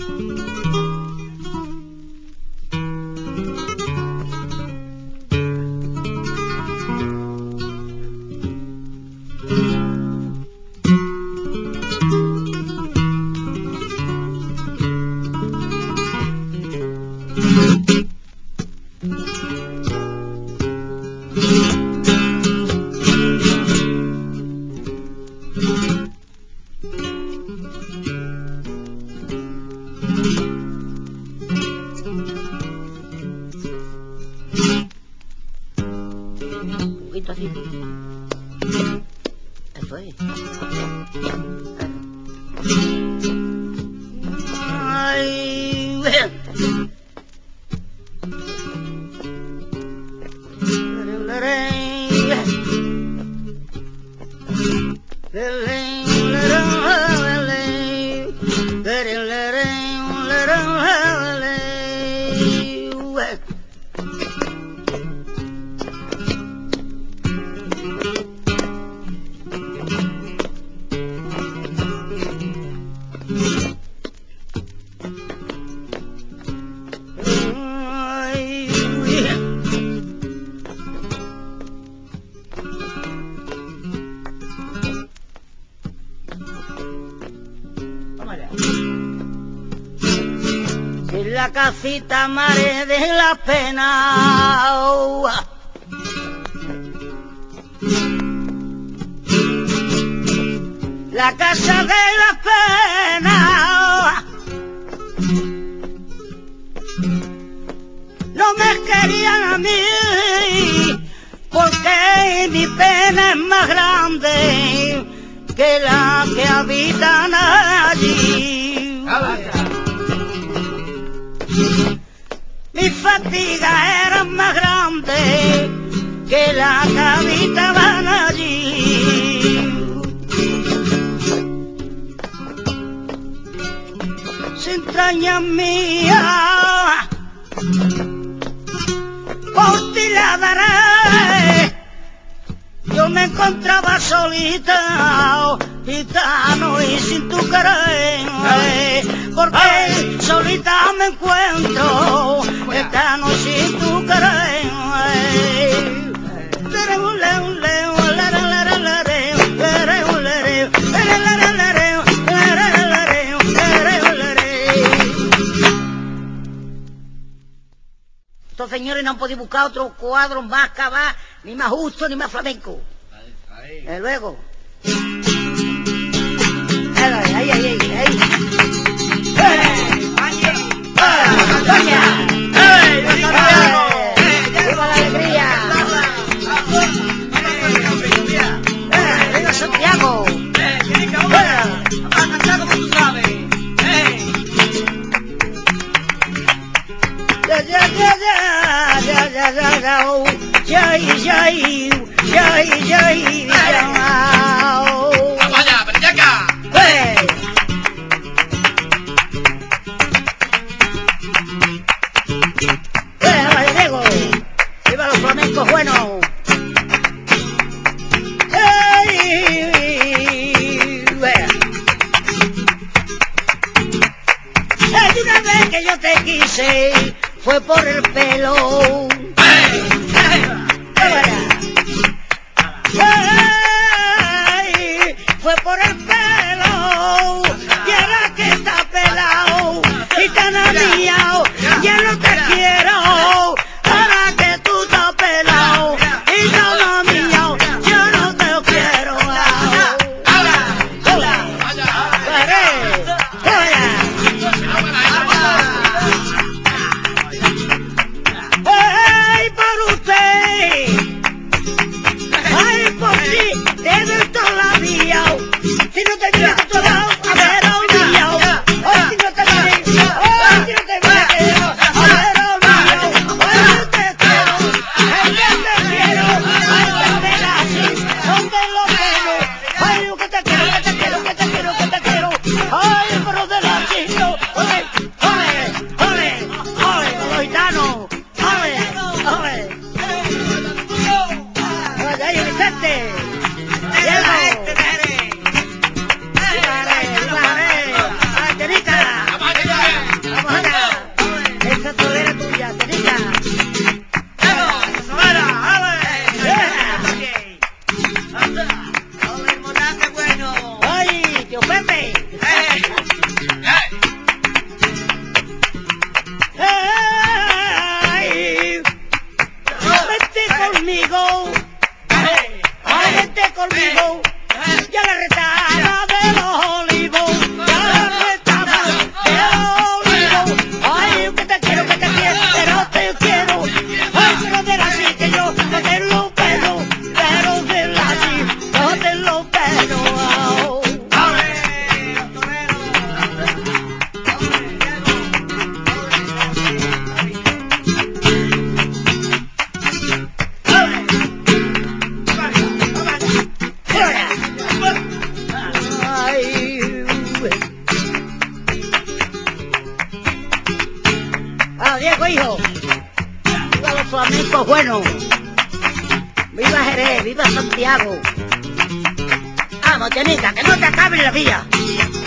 Un poquito así. Eso es. Ay, la casita mare de la pena, la casa de la pena, no me querían a mí, porque mi pena es más grande que la que habitan allí. Mi fatiga era más grande que la que habitaban allí. Sin entraña mía, por ti la daré. Yo me encontraba solita, gitano y sin tu querer, porque solita me encuentro, gitano y sin tu querer. Estos señores no han podido buscar otro cuadro más cabal, ni más justo, ni más flamenco. Luego. Ahí. ¡Antonia! ¡Viva la alegría! ¡Viva Santiago! ¡Vaya, bellaca! ¡Viva los flamencos buenos! Una vez que yo te quise fue por el pelo. Fue por el pelo, y ahora que está pelado y tan amiado, ya no te quiero. Ahora que tú estás pelado y tan amiado, yo no te quiero. ¡Ay, por usted! Diego, hijo. Viva los flamencos buenos. Viva Jerez, viva Santiago. Vamos, Janita, que no te acabe la vida.